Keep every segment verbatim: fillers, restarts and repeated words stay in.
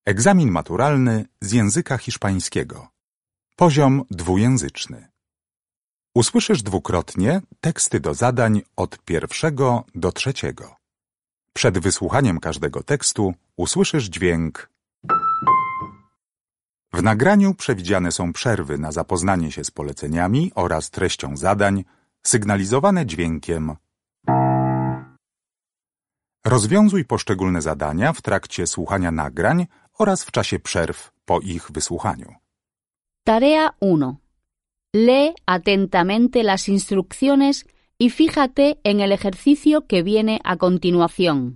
Egzamin maturalny z języka hiszpańskiego. Poziom dwujęzyczny. Usłyszysz dwukrotnie teksty do zadań od pierwszego do trzeciego. Przed wysłuchaniem każdego tekstu usłyszysz dźwięk. W nagraniu przewidziane są przerwy na zapoznanie się z poleceniami oraz treścią zadań, sygnalizowane dźwiękiem. Rozwiązuj poszczególne zadania w trakcie słuchania nagrań oraz w czasie przerw po ich wysłuchaniu. Tarea uno. Lee atentamente las instrucciones y fíjate en el ejercicio que viene a continuación.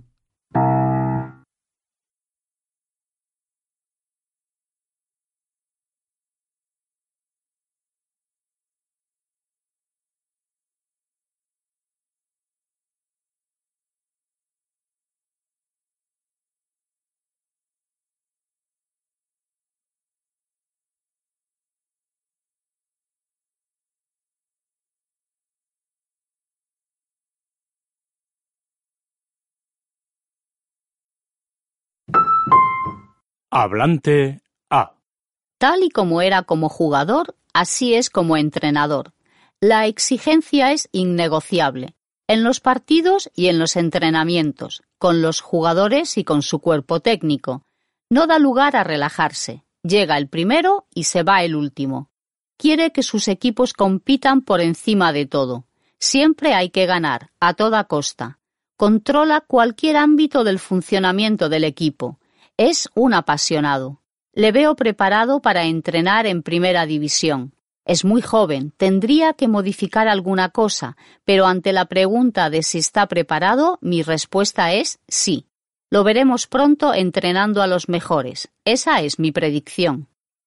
Hablante A. Tal y como era como jugador, así es como entrenador. La exigencia es innegociable, en los partidos y en los entrenamientos, con los jugadores y con su cuerpo técnico. No da lugar a relajarse. Llega el primero y se va el último. Quiere que sus equipos compitan por encima de todo. Siempre hay que ganar, a toda costa. Controla cualquier ámbito del funcionamiento del equipo. Es un apasionado. Le veo preparado para entrenar en primera división. Es muy joven, tendría que modificar alguna cosa, pero ante la pregunta de si está preparado, mi respuesta es sí. Lo veremos pronto entrenando a los mejores. Esa es mi predicción.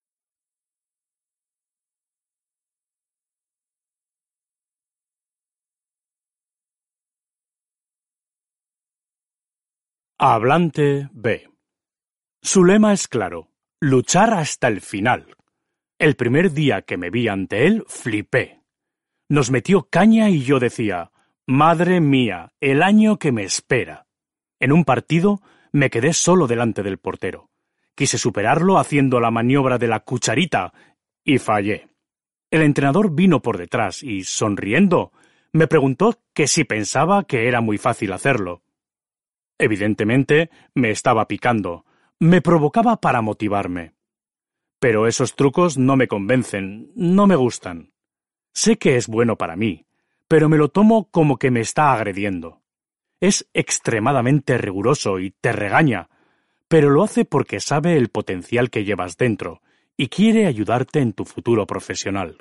Hablante B. Su lema es claro, luchar hasta el final. El primer día que me vi ante él, flipé. Nos metió caña y yo decía, madre mía, el año que me espera. En un partido me quedé solo delante del portero. Quise superarlo haciendo la maniobra de la cucharita y fallé. El entrenador vino por detrás y, sonriendo, me preguntó que si pensaba que era muy fácil hacerlo. Evidentemente, me estaba picando. Me provocaba para motivarme. Pero esos trucos no me convencen, no me gustan. Sé que es bueno para mí, pero me lo tomo como que me está agrediendo. Es extremadamente riguroso y te regaña, pero lo hace porque sabe el potencial que llevas dentro y quiere ayudarte en tu futuro profesional.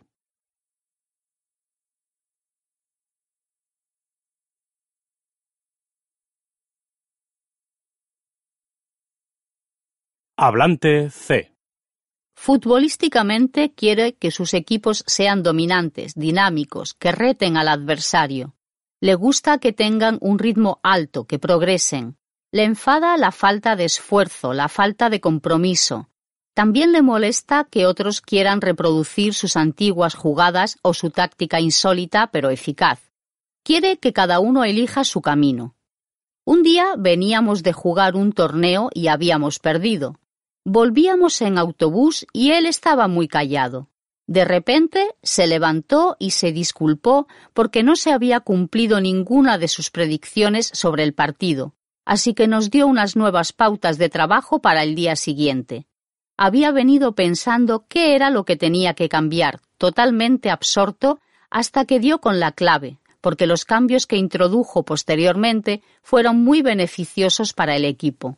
Hablante C. Futbolísticamente quiere que sus equipos sean dominantes, dinámicos, que reten al adversario. Le gusta que tengan un ritmo alto, que progresen. Le enfada la falta de esfuerzo, la falta de compromiso. También le molesta que otros quieran reproducir sus antiguas jugadas o su táctica insólita pero eficaz. Quiere que cada uno elija su camino. Un día veníamos de jugar un torneo y habíamos perdido. Volvíamos en autobús y él estaba muy callado. De repente se levantó y se disculpó porque no se había cumplido ninguna de sus predicciones sobre el partido, así que nos dio unas nuevas pautas de trabajo para el día siguiente. Había venido pensando qué era lo que tenía que cambiar, totalmente absorto, hasta que dio con la clave, porque los cambios que introdujo posteriormente fueron muy beneficiosos para el equipo.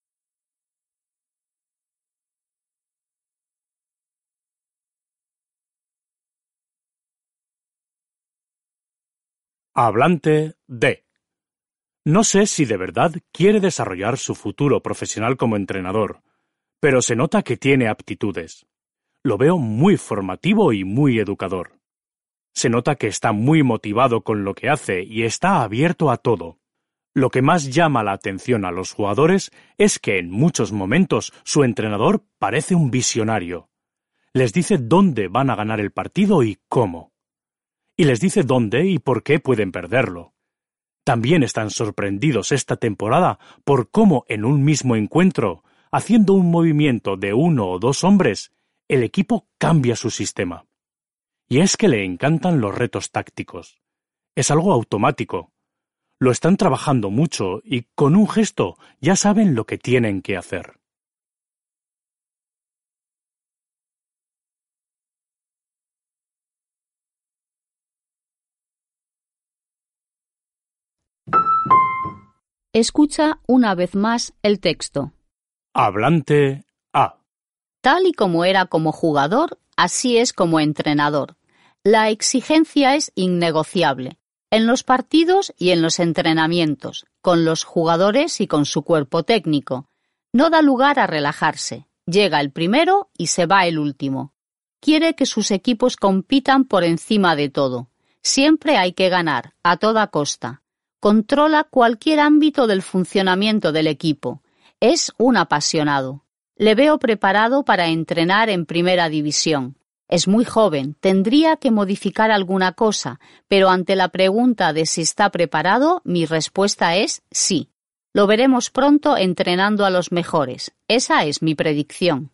Hablante D. No sé si de verdad quiere desarrollar su futuro profesional como entrenador, pero se nota que tiene aptitudes. Lo veo muy formativo y muy educador. Se nota que está muy motivado con lo que hace y está abierto a todo. Lo que más llama la atención a los jugadores es que en muchos momentos su entrenador parece un visionario. Les dice dónde van a ganar el partido y cómo. Y les dice dónde y por qué pueden perderlo. También están sorprendidos esta temporada por cómo en un mismo encuentro haciendo un movimiento de uno o dos hombres, el equipo cambia su sistema. Y es que le encantan los retos tácticos. Es algo automático. Lo están trabajando mucho y con un gesto ya saben lo que tienen que hacer. Escucha una vez más el texto. Hablante A. Tal y como era como jugador, así es como entrenador. La exigencia es innegociable, en los partidos y en los entrenamientos, con los jugadores y con su cuerpo técnico. No da lugar a relajarse. Llega el primero y se va el último. Quiere que sus equipos compitan por encima de todo. Siempre hay que ganar, a toda costa. Controla cualquier ámbito del funcionamiento del equipo. Es un apasionado. Le veo preparado para entrenar en primera división. Es muy joven, tendría que modificar alguna cosa, pero ante la pregunta de si está preparado, mi respuesta es sí. Lo veremos pronto entrenando a los mejores. Esa es mi predicción.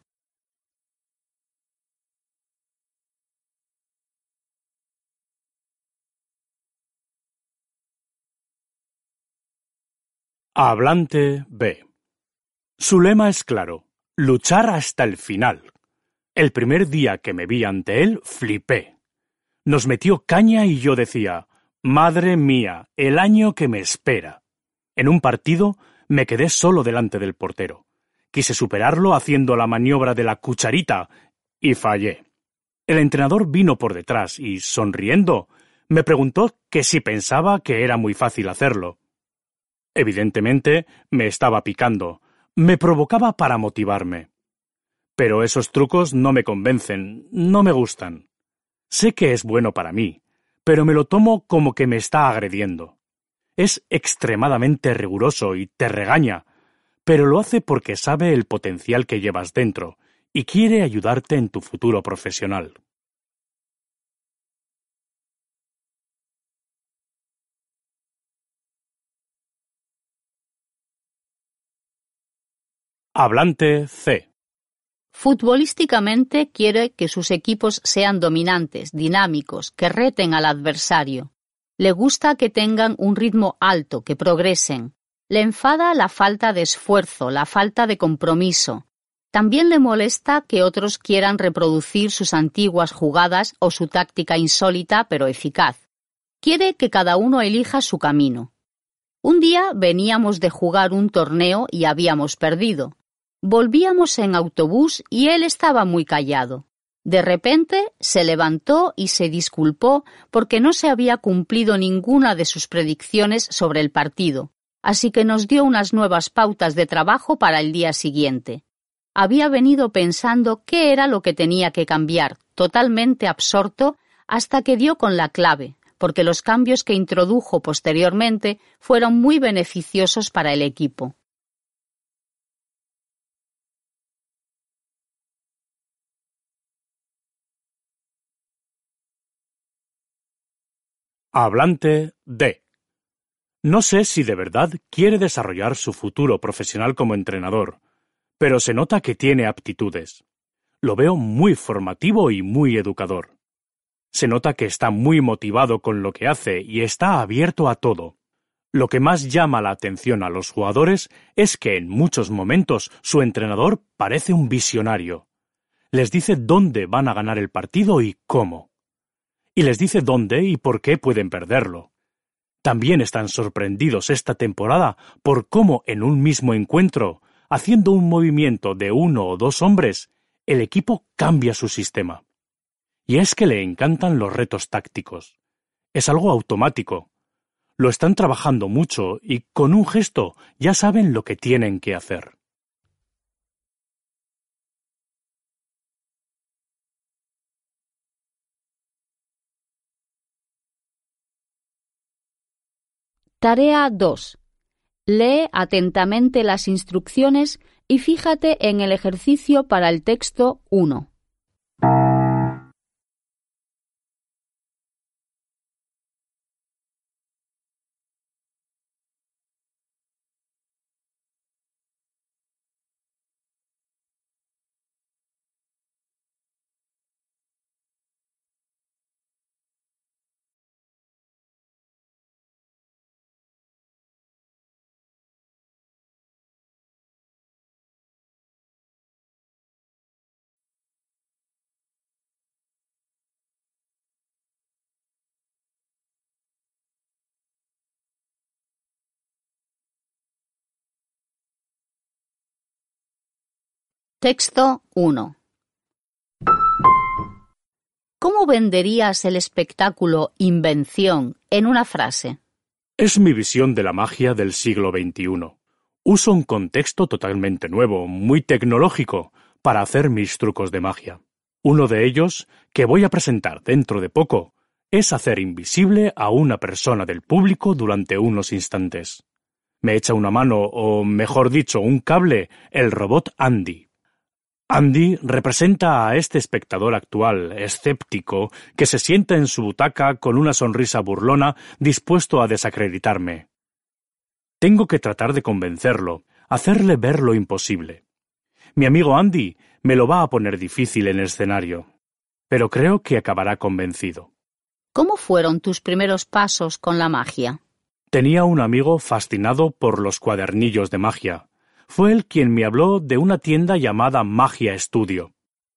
Hablante B. Su lema es claro: luchar hasta el final. El primer día que me vi ante él, flipé. Nos metió caña y yo decía: madre mía, el año que me espera. En un partido me quedé solo delante del portero. Quise superarlo haciendo la maniobra de la cucharita y fallé. El entrenador vino por detrás y, sonriendo, me preguntó que si pensaba que era muy fácil hacerlo. Evidentemente, me estaba picando. Me provocaba para motivarme. Pero esos trucos no me convencen, no me gustan. Sé que es bueno para mí, pero me lo tomo como que me está agrediendo. Es extremadamente riguroso y te regaña, pero lo hace porque sabe el potencial que llevas dentro y quiere ayudarte en tu futuro profesional. Hablante C. Futbolísticamente quiere que sus equipos sean dominantes, dinámicos, que reten al adversario. Le gusta que tengan un ritmo alto, que progresen. Le enfada la falta de esfuerzo, la falta de compromiso. También le molesta que otros quieran reproducir sus antiguas jugadas o su táctica insólita pero eficaz. Quiere que cada uno elija su camino. Un día veníamos de jugar un torneo y habíamos perdido. Volvíamos en autobús y él estaba muy callado. De repente se levantó y se disculpó porque no se había cumplido ninguna de sus predicciones sobre el partido, así que nos dio unas nuevas pautas de trabajo para el día siguiente. Había venido pensando qué era lo que tenía que cambiar, totalmente absorto, hasta que dio con la clave, porque los cambios que introdujo posteriormente fueron muy beneficiosos para el equipo. Hablante D. No sé si de verdad quiere desarrollar su futuro profesional como entrenador, pero se nota que tiene aptitudes. Lo veo muy formativo y muy educador. Se nota que está muy motivado con lo que hace y está abierto a todo. Lo que más llama la atención a los jugadores es que en muchos momentos su entrenador parece un visionario. Les dice dónde van a ganar el partido y cómo. Y les dice dónde y por qué pueden perderlo. También están sorprendidos esta temporada por cómo en un mismo encuentro, haciendo un movimiento de uno o dos hombres, el equipo cambia su sistema. Y es que le encantan los retos tácticos. Es algo automático. Lo están trabajando mucho y con un gesto ya saben lo que tienen que hacer. Tarea dos. Lee atentamente las instrucciones y fíjate en el ejercicio para el texto uno. Texto uno. ¿Cómo venderías el espectáculo Invención en una frase? Es mi visión de la magia del siglo veintiuno. Uso un contexto totalmente nuevo, muy tecnológico, para hacer mis trucos de magia. Uno de ellos, que voy a presentar dentro de poco, es hacer invisible a una persona del público durante unos instantes. Me echa una mano, o mejor dicho, un cable, el robot Andy. Andy representa a este espectador actual, escéptico, que se sienta en su butaca con una sonrisa burlona, dispuesto a desacreditarme. Tengo que tratar de convencerlo, hacerle ver lo imposible. Mi amigo Andy me lo va a poner difícil en el escenario, pero creo que acabará convencido. ¿Cómo fueron tus primeros pasos con la magia? Tenía un amigo fascinado por los cuadernillos de magia. Fue él quien me habló de una tienda llamada Magia Studio.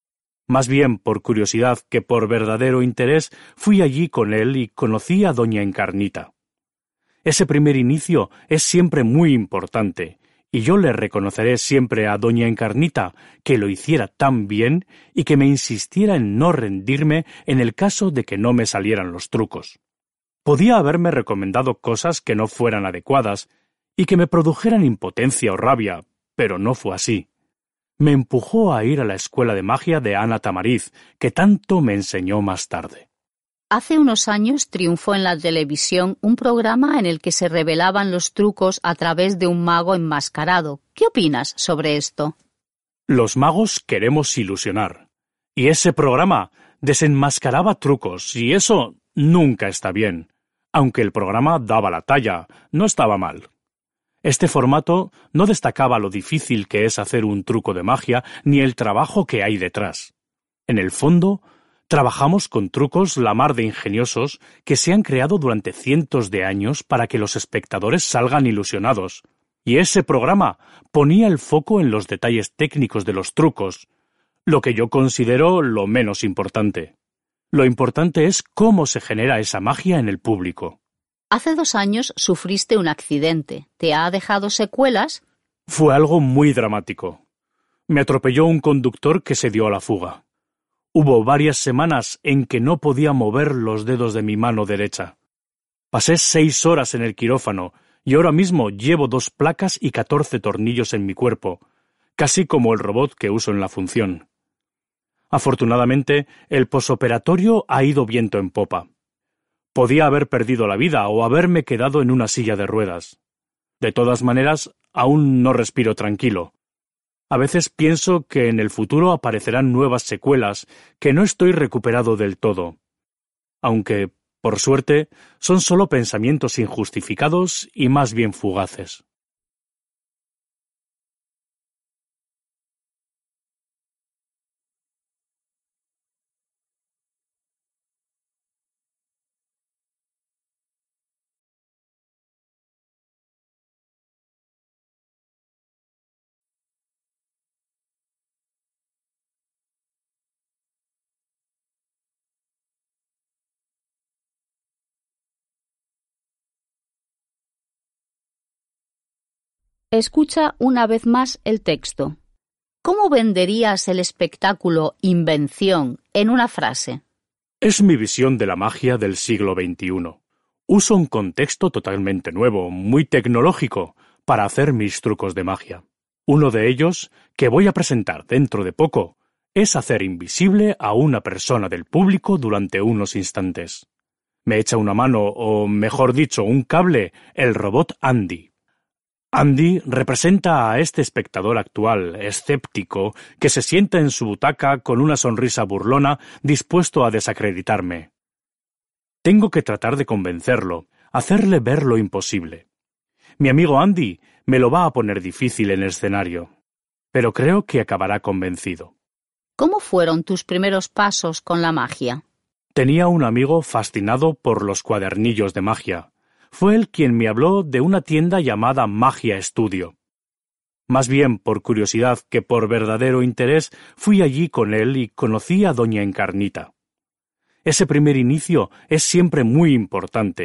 Más bien por curiosidad que por verdadero interés, fui allí con él y conocí a doña Encarnita. Ese primer inicio es siempre muy importante, y yo le reconoceré siempre a doña Encarnita que lo hiciera tan bien y que me insistiera en no rendirme en el caso de que no me salieran los trucos. Podía haberme recomendado cosas que no fueran adecuadas y que me produjeran impotencia o rabia, pero no fue así. Me empujó a ir a la escuela de magia de Ana Tamariz, que tanto me enseñó más tarde. Hace unos años triunfó en la televisión un programa en el que se revelaban los trucos a través de un mago enmascarado. ¿Qué opinas sobre esto? Los magos queremos ilusionar. Y ese programa desenmascaraba trucos, y eso nunca está bien. Aunque el programa daba la talla, no estaba mal. Este formato no destacaba lo difícil que es hacer un truco de magia ni el trabajo que hay detrás. En el fondo, trabajamos con trucos la mar de ingeniosos que se han creado durante cientos de años para que los espectadores salgan ilusionados. Y ese programa ponía el foco en los detalles técnicos de los trucos, lo que yo considero lo menos importante. Lo importante es cómo se genera esa magia en el público. Hace dos años sufriste un accidente. ¿Te ha dejado secuelas? Fue algo muy dramático. Me atropelló un conductor que se dio a la fuga. Hubo varias semanas en que no podía mover los dedos de mi mano derecha. Pasé seis horas en el quirófano y ahora mismo llevo dos placas y catorce tornillos en mi cuerpo, casi como el robot que uso en la función. Afortunadamente, el posoperatorio ha ido viento en popa. Podía haber perdido la vida o haberme quedado en una silla de ruedas. De todas maneras, aún no respiro tranquilo. A veces pienso que en el futuro aparecerán nuevas secuelas, que no estoy recuperado del todo. Aunque, por suerte, son solo pensamientos injustificados y más bien fugaces. Escucha una vez más el texto. ¿Cómo venderías el espectáculo Invención en una frase? Es mi visión de la magia del siglo veintiuno. Uso un contexto totalmente nuevo, muy tecnológico, para hacer mis trucos de magia. Uno de ellos, que voy a presentar dentro de poco, es hacer invisible a una persona del público durante unos instantes. Me echa una mano, o mejor dicho, un cable, el robot Andy. Andy representa a este espectador actual, escéptico, que se sienta en su butaca con una sonrisa burlona, dispuesto a desacreditarme. Tengo que tratar de convencerlo, hacerle ver lo imposible. Mi amigo Andy me lo va a poner difícil en el escenario, pero creo que acabará convencido. ¿Cómo fueron tus primeros pasos con la magia? Tenía un amigo fascinado por los cuadernillos de magia. Fue él quien me habló de una tienda llamada Magia Studio. Más bien por curiosidad que por verdadero interés, fui allí con él y conocí a doña Encarnita. Ese primer inicio es siempre muy importante,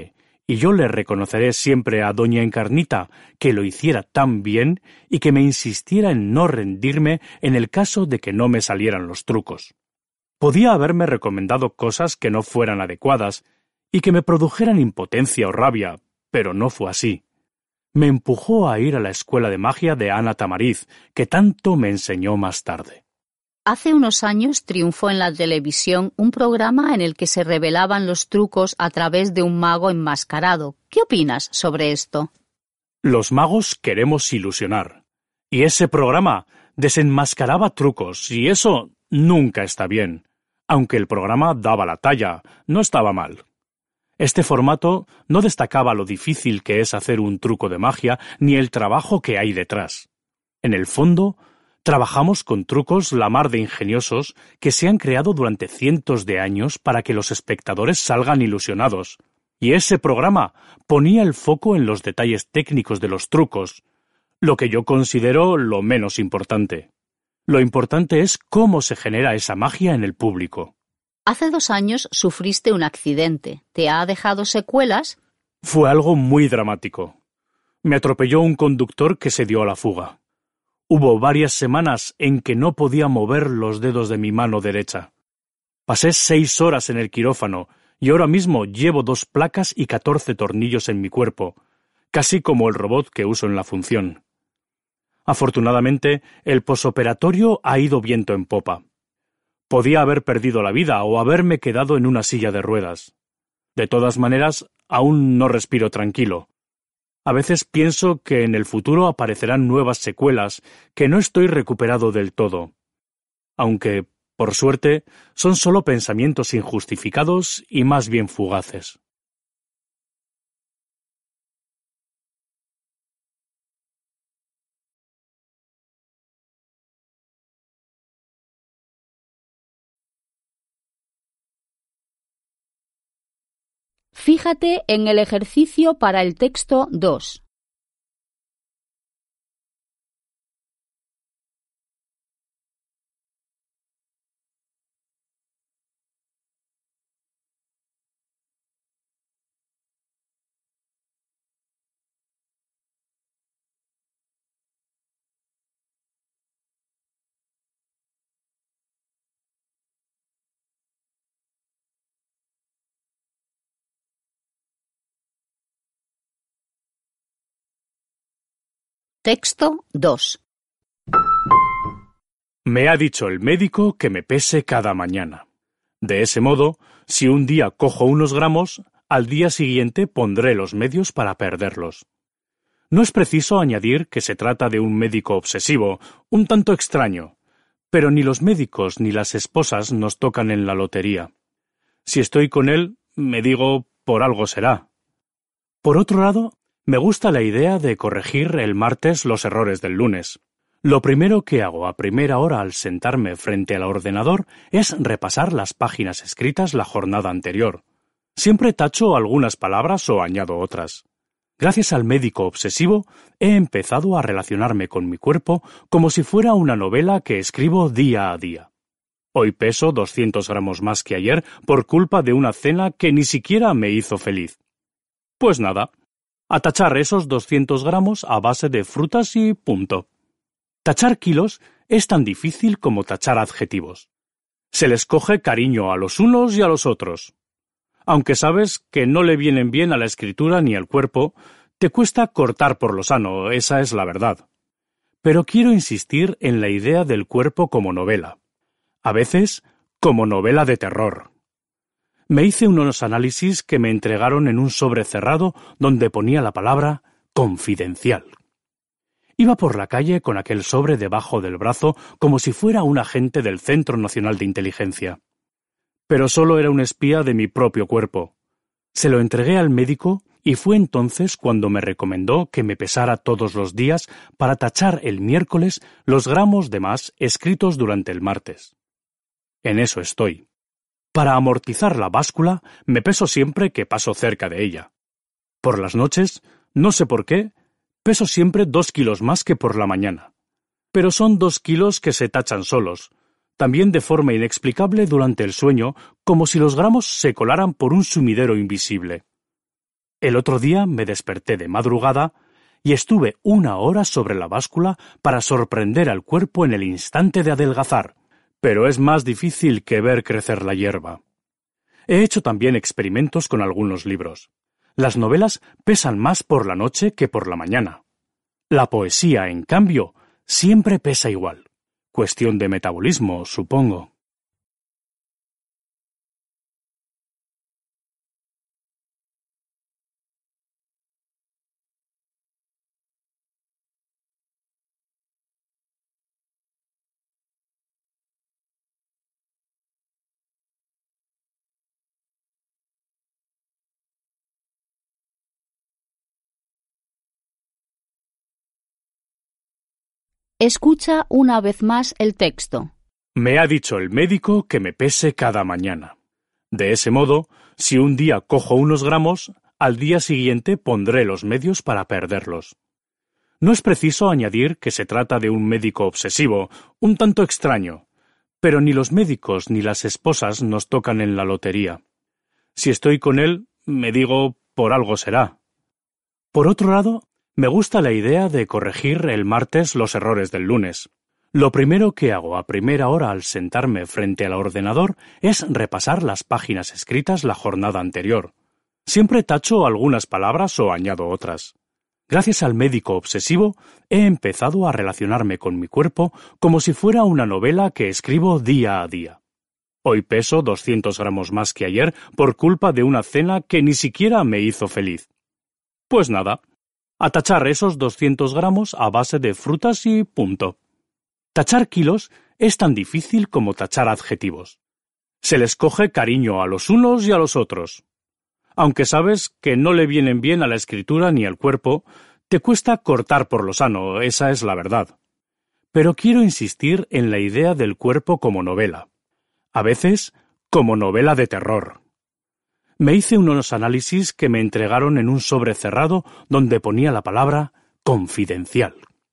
y yo le reconoceré siempre a doña Encarnita que lo hiciera tan bien y que me insistiera en no rendirme en el caso de que no me salieran los trucos. Podía haberme recomendado cosas que no fueran adecuadas y que me produjeran impotencia o rabia, pero no fue así. Me empujó a ir a la escuela de magia de Ana Tamariz, que tanto me enseñó más tarde. Hace unos años triunfó en la televisión un programa en el que se revelaban los trucos a través de un mago enmascarado. ¿Qué opinas sobre esto? Los magos queremos ilusionar. Y ese programa desenmascaraba trucos, y eso nunca está bien. Aunque el programa daba la talla, no estaba mal. Este formato no destacaba lo difícil que es hacer un truco de magia ni el trabajo que hay detrás. En el fondo, trabajamos con trucos la mar de ingeniosos que se han creado durante cientos de años para que los espectadores salgan ilusionados. Y ese programa ponía el foco en los detalles técnicos de los trucos, lo que yo considero lo menos importante. Lo importante es cómo se genera esa magia en el público. Hace dos años sufriste un accidente. ¿Te ha dejado secuelas? Fue algo muy dramático. Me atropelló un conductor que se dio a la fuga. Hubo varias semanas en que no podía mover los dedos de mi mano derecha. Pasé seis horas en el quirófano y ahora mismo llevo dos placas y catorce tornillos en mi cuerpo, casi como el robot que uso en la función. Afortunadamente, el posoperatorio ha ido viento en popa. Podía haber perdido la vida o haberme quedado en una silla de ruedas. De todas maneras, aún no respiro tranquilo. A veces pienso que en el futuro aparecerán nuevas secuelas, que no estoy recuperado del todo. Aunque, por suerte, son solo pensamientos injustificados y más bien fugaces. Fíjate en el ejercicio para el texto dos. Texto dos. Me ha dicho el médico que me pese cada mañana. De ese modo, si un día cojo unos gramos, al día siguiente pondré los medios para perderlos. No es preciso añadir que se trata de un médico obsesivo, un tanto extraño, pero ni los médicos ni las esposas nos tocan en la lotería. Si estoy con él, me digo, por algo será. Por otro lado, me gusta la idea de corregir el martes los errores del lunes. Lo primero que hago a primera hora al sentarme frente al ordenador es repasar las páginas escritas la jornada anterior. Siempre tacho algunas palabras o añado otras. Gracias al médico obsesivo, he empezado a relacionarme con mi cuerpo como si fuera una novela que escribo día a día. Hoy peso doscientos gramos más que ayer por culpa de una cena que ni siquiera me hizo feliz. Pues nada, a tachar esos doscientos gramos a base de frutas y punto. Tachar kilos es tan difícil como tachar adjetivos. Se les coge cariño a los unos y a los otros. Aunque sabes que no le vienen bien a la escritura ni al cuerpo, te cuesta cortar por lo sano, esa es la verdad. Pero quiero insistir en la idea del cuerpo como novela. A veces, como novela de terror. Me hice unos análisis que me entregaron en un sobre cerrado donde ponía la palabra confidencial. Iba por la calle con aquel sobre debajo del brazo como si fuera un agente del Centro Nacional de Inteligencia. Pero solo era un espía de mi propio cuerpo. Se lo entregué al médico y fue entonces cuando me recomendó que me pesara todos los días para tachar el miércoles los gramos de más escritos durante el martes. En eso estoy. Para amortizar la báscula, me peso siempre que paso cerca de ella. Por las noches, no sé por qué, peso siempre dos kilos más que por la mañana. Pero son dos kilos que se tachan solos, también de forma inexplicable durante el sueño, como si los gramos se colaran por un sumidero invisible. El otro día me desperté de madrugada y estuve una hora sobre la báscula para sorprender al cuerpo en el instante de adelgazar, pero es más difícil que ver crecer la hierba. He hecho también experimentos con algunos libros. Las novelas pesan más por la noche que por la mañana. La poesía, en cambio, siempre pesa igual. Cuestión de metabolismo, supongo. Escucha una vez más el texto. Me ha dicho el médico que me pese cada mañana. De ese modo, si un día cojo unos gramos, al día siguiente pondré los medios para perderlos. No es preciso añadir que se trata de un médico obsesivo, un tanto extraño, pero ni los médicos ni las esposas nos tocan en la lotería. Si estoy con él, me digo, por algo será. Por otro lado, me gusta la idea de corregir el martes los errores del lunes. Lo primero que hago a primera hora al sentarme frente al ordenador es repasar las páginas escritas la jornada anterior. Siempre tacho algunas palabras o añado otras. Gracias al médico obsesivo, he empezado a relacionarme con mi cuerpo como si fuera una novela que escribo día a día. Hoy peso doscientos gramos más que ayer por culpa de una cena que ni siquiera me hizo feliz. Pues nada, a tachar esos doscientos gramos a base de frutas y punto. Tachar kilos es tan difícil como tachar adjetivos. Se les coge cariño a los unos y a los otros. Aunque sabes que no le vienen bien a la escritura ni al cuerpo, te cuesta cortar por lo sano, esa es la verdad. Pero quiero insistir en la idea del cuerpo como novela. A veces, como novela de terror. Me hice unos análisis que me entregaron en un sobre cerrado donde ponía la palabra confidencial.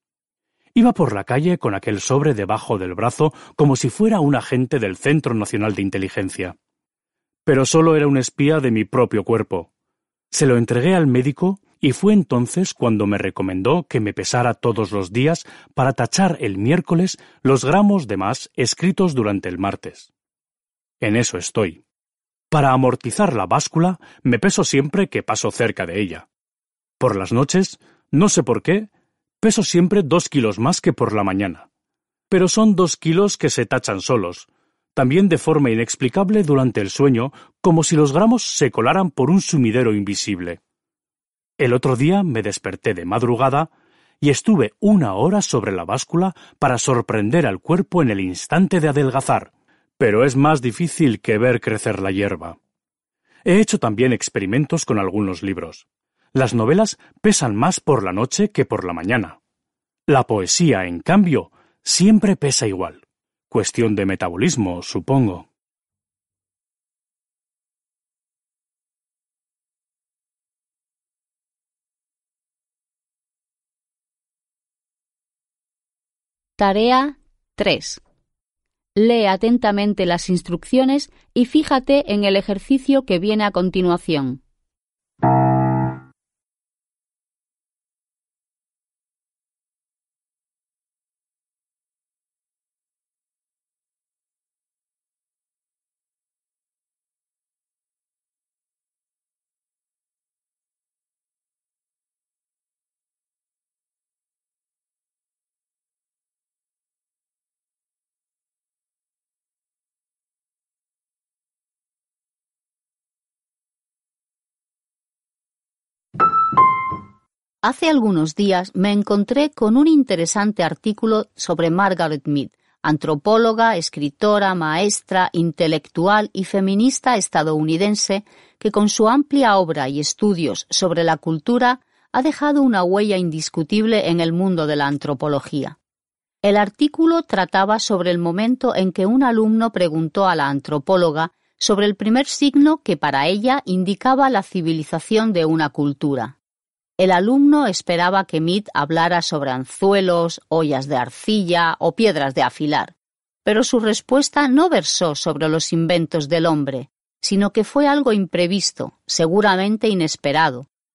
Iba por la calle con aquel sobre debajo del brazo como si fuera un agente del Centro Nacional de Inteligencia. Pero solo era un espía de mi propio cuerpo. Se lo entregué al médico y fue entonces cuando me recomendó que me pesara todos los días para tachar el miércoles los gramos de más escritos durante el martes. En eso estoy. Para amortizar la báscula, me peso siempre que paso cerca de ella. Por las noches, no sé por qué, peso siempre dos kilos más que por la mañana. Pero son dos kilos que se tachan solos, también de forma inexplicable durante el sueño, como si los gramos se colaran por un sumidero invisible. El otro día me desperté de madrugada y estuve una hora sobre la báscula para sorprender al cuerpo en el instante de adelgazar, pero es más difícil que ver crecer la hierba. He hecho también experimentos con algunos libros. Las novelas pesan más por la noche que por la mañana. La poesía, en cambio, siempre pesa igual. Cuestión de metabolismo, supongo. Tarea tres. Lee atentamente las instrucciones y fíjate en el ejercicio que viene a continuación. Hace algunos días me encontré con un interesante artículo sobre Margaret Mead, antropóloga, escritora, maestra, intelectual y feminista estadounidense que con su amplia obra y estudios sobre la cultura ha dejado una huella indiscutible en el mundo de la antropología. El artículo trataba sobre el momento en que un alumno preguntó a la antropóloga sobre el primer signo que para ella indicaba la civilización de una cultura. El alumno esperaba que Mead hablara sobre anzuelos, ollas de arcilla o piedras de afilar, pero su respuesta no versó sobre los inventos del hombre, sino que fue algo imprevisto, seguramente inesperado,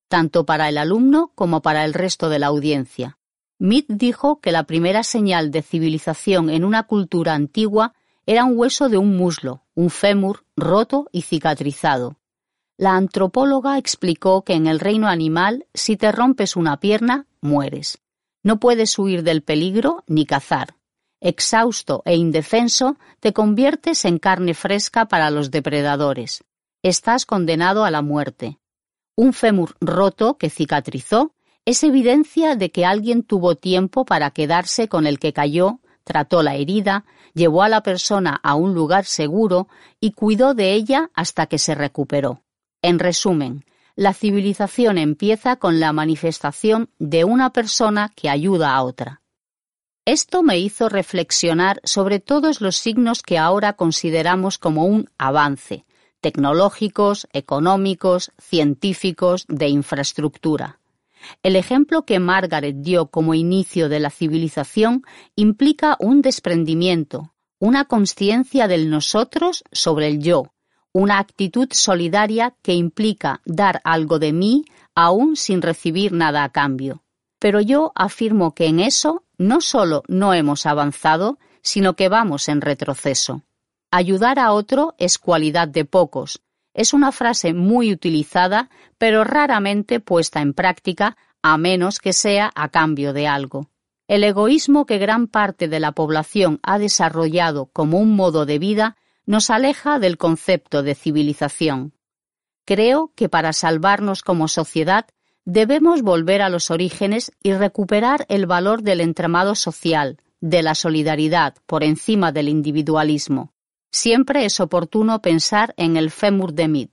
tanto para el alumno como para el resto de la audiencia. Mead dijo que la primera señal de civilización en una cultura antigua era un hueso de un muslo, un fémur, roto y cicatrizado. La antropóloga explicó que en el reino animal, si te rompes una pierna, mueres. No puedes huir del peligro ni cazar. Exhausto e indefenso, te conviertes en carne fresca para los depredadores. Estás condenado a la muerte. Un fémur roto que cicatrizó es evidencia de que alguien tuvo tiempo para quedarse con el que cayó, trató la herida, llevó a la persona a un lugar seguro y cuidó de ella hasta que se recuperó. En resumen, la civilización empieza con la manifestación de una persona que ayuda a otra. Esto me hizo reflexionar sobre todos los signos que ahora consideramos como un avance, tecnológicos, económicos, científicos, de infraestructura. El ejemplo que Margaret dio como inicio de la civilización implica un desprendimiento, una consciencia del nosotros sobre el yo, una actitud solidaria que implica dar algo de mí aún sin recibir nada a cambio. Pero yo afirmo que en eso no solo no hemos avanzado, sino que vamos en retroceso. Ayudar a otro es cualidad de pocos. Es una frase muy utilizada, pero raramente puesta en práctica, a menos que sea a cambio de algo. El egoísmo que gran parte de la población ha desarrollado como un modo de vida nos aleja del concepto de civilización. Creo que para salvarnos como sociedad debemos volver a los orígenes y recuperar el valor del entramado social, de la solidaridad por encima del individualismo. Siempre es oportuno pensar en el fémur de Mead.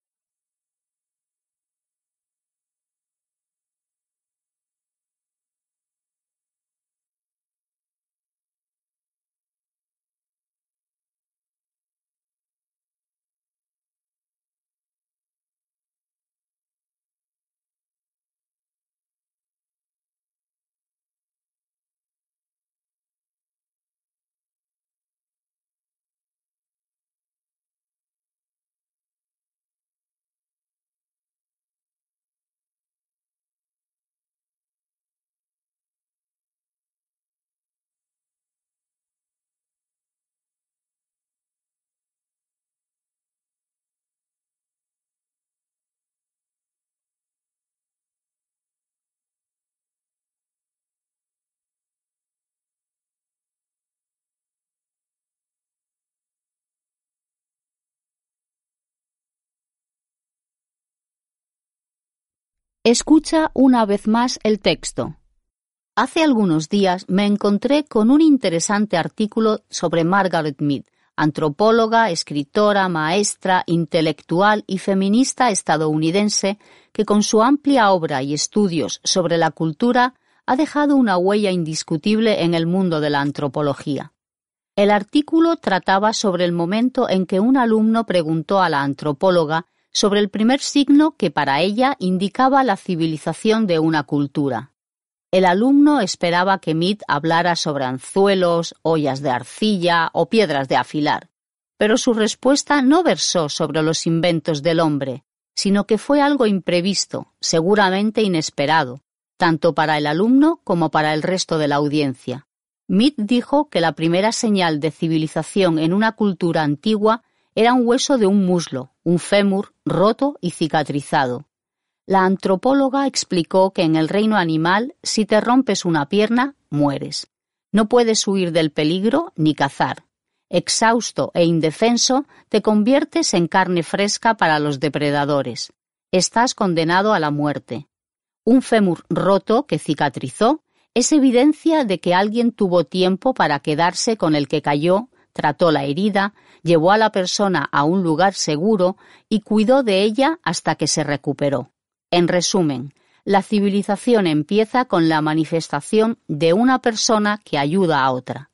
Escucha una vez más el texto. Hace algunos días me encontré con un interesante artículo sobre Margaret Mead, antropóloga, escritora, maestra, intelectual y feminista estadounidense que con su amplia obra y estudios sobre la cultura ha dejado una huella indiscutible en el mundo de la antropología. El artículo trataba sobre el momento en que un alumno preguntó a la antropóloga sobre el primer signo que para ella indicaba la civilización de una cultura. El alumno esperaba que Mead hablara sobre anzuelos, ollas de arcilla o piedras de afilar, pero su respuesta no versó sobre los inventos del hombre, sino que fue algo imprevisto, seguramente inesperado, tanto para el alumno como para el resto de la audiencia. Mead dijo que la primera señal de civilización en una cultura antigua era un hueso de un muslo, un fémur, roto y cicatrizado. La antropóloga explicó que en el reino animal, si te rompes una pierna, mueres. No puedes huir del peligro ni cazar. Exhausto e indefenso, te conviertes en carne fresca para los depredadores. Estás condenado a la muerte. Un fémur roto que cicatrizó es evidencia de que alguien tuvo tiempo para quedarse con el que cayó, trató la herida, llevó a la persona a un lugar seguro y cuidó de ella hasta que se recuperó. En resumen, la civilización empieza con la manifestación de una persona que ayuda a otra.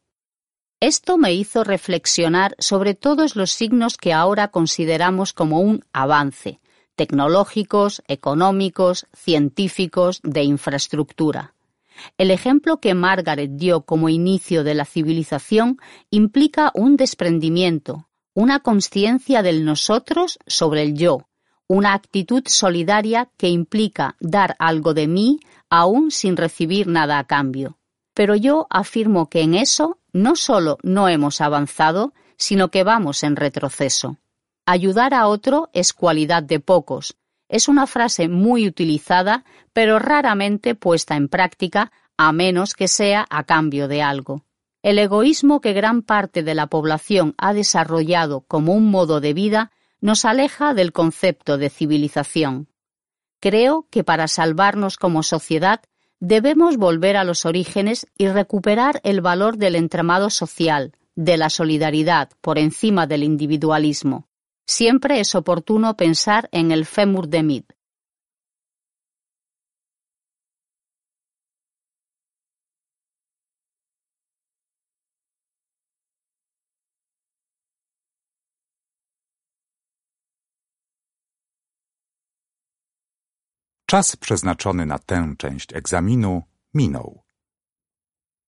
Esto me hizo reflexionar sobre todos los signos que ahora consideramos como un avance, tecnológicos, económicos, científicos, de infraestructura. El ejemplo que Margaret dio como inicio de la civilización implica un desprendimiento, una consciencia del nosotros sobre el yo, una actitud solidaria que implica dar algo de mí aún sin recibir nada a cambio. Pero yo afirmo que en eso no solo no hemos avanzado, sino que vamos en retroceso. Ayudar a otro es cualidad de pocos. Es una frase muy utilizada, pero raramente puesta en práctica, a menos que sea a cambio de algo. El egoísmo que gran parte de la población ha desarrollado como un modo de vida nos aleja del concepto de civilización. Creo que para salvarnos como sociedad debemos volver a los orígenes y recuperar el valor del entramado social, de la solidaridad por encima del individualismo. Siempre es oportuno pensar en el fémur de Mead. Czas przeznaczony na tę część egzaminu minął.